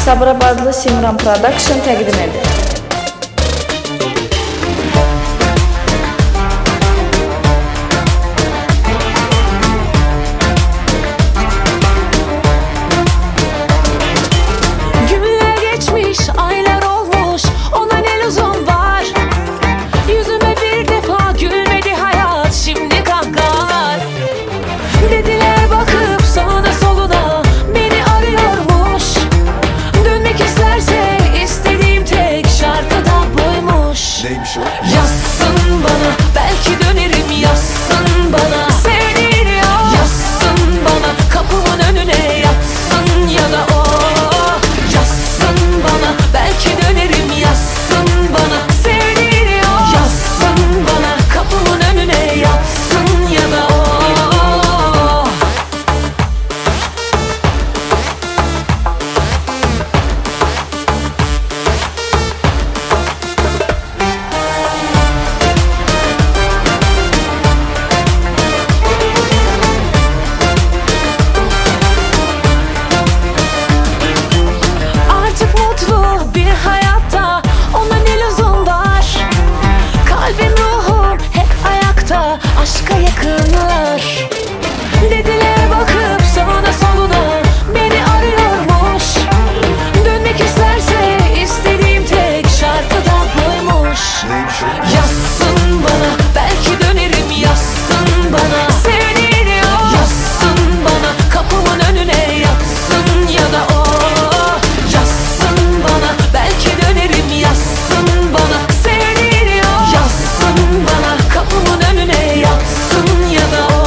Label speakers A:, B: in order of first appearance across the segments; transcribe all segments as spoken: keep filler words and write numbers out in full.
A: Sabirabadlı Simran Production təqdim edir.
B: Yazsın bana, belki dönerim, yazsın bana. Sevdiğini yaz, yazsın bana. Kapımın önüne yatsın ya da o. Yazsın bana, belki dönerim, yazsın bana. Sevdiğini yaz, yazsın bana. Kapımın önüne yatsın ya da o. Aşka yakınlar dediler, bakıp sağına soluna beni arıyormuş. Dönmek isterse istediğim tek şarkı da buymuş. Yazsın bana, belki dönerim, yazsın bana. Sevdiğini yaz, yazsın bana. Kapımın önüne yatsın ya da o. Yazsın bana, belki dönerim, yazsın bana. Sevdiğini yaz, yazsın bana. Kapımın önüne yatsın ya da o.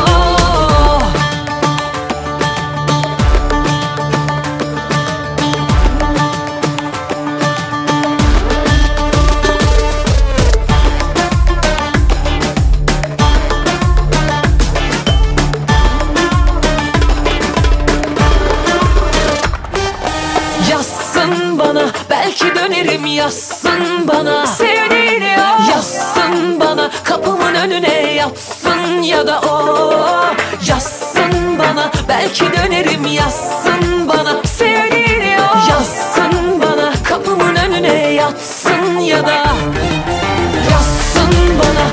B: Yazsın bana, belki dönerim, yazsın bana. Sevdiğini yaz, yazsın bana. Kapımın önüne yatsın ya da o. Yazsın bana, belki dönerim, yazsın bana. Sevdiğini yaz, yazsın bana. Kapımın önüne yatsın ya da yazsın bana,